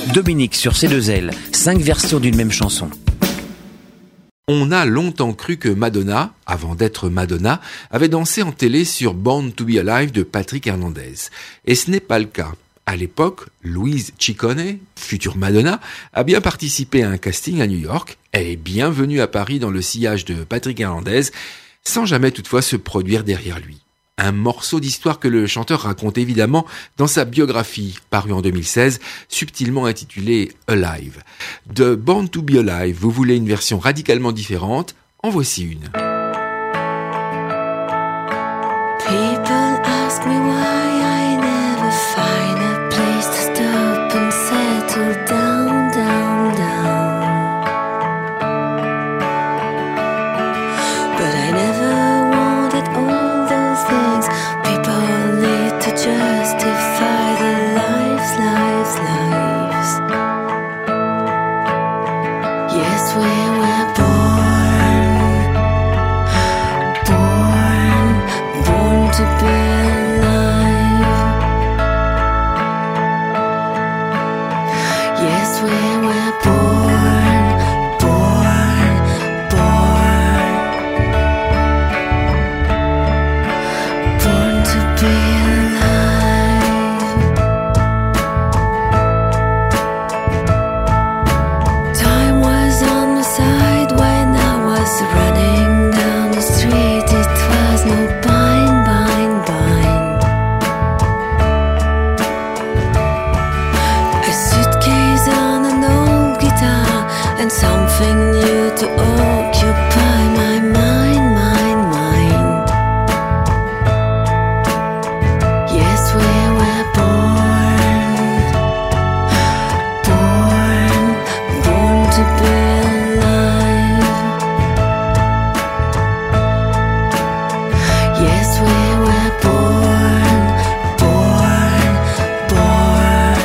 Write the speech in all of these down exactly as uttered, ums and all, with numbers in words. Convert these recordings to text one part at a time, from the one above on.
Dominique sur C deux L, cinq versions d'une même chanson. On a longtemps cru que Madonna, avant d'être Madonna, avait dansé en télé sur Born to be Alive de Patrick Hernandez. Et ce n'est pas le cas. À l'époque, Louise Ciccone, future Madonna, a bien participé à un casting à New York. Elle est bien venue à Paris dans le sillage de Patrick Hernandez, sans jamais toutefois se produire derrière lui. Un morceau d'histoire que le chanteur raconte évidemment dans sa biographie, parue en deux mille seize, subtilement intitulée Alive. De Born to be Alive, vous voulez une version radicalement différente? En voici une. People ask me why I never find a place to stop and settle down, down, down. But I never wanted all those things people need to justify their lives, lives, lives. Yes, we were born, born, born to be alive. Yes, we were born, born, born, born to be alive. Time was on my side when I was running down the street. It was no bind, bind, bind. A suitcase on an old guitar and something new to occupy my mind, mind, mind. Yes, we were born, born, born to be alive. Yes, we were born, born, born.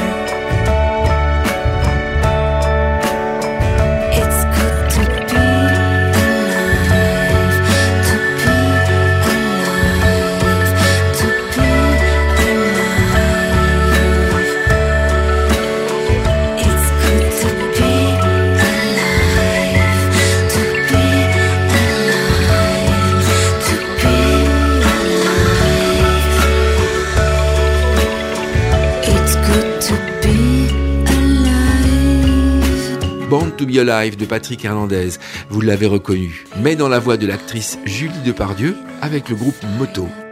It's good to be alive, to be alive, to be alive. It's good to be alive, to be alive, to be alive. It's good to be alive. Born to be Alive de Patrick Hernandez, vous l'avez reconnu, mais dans la voix de l'actrice Julie Depardieu avec le groupe Moto.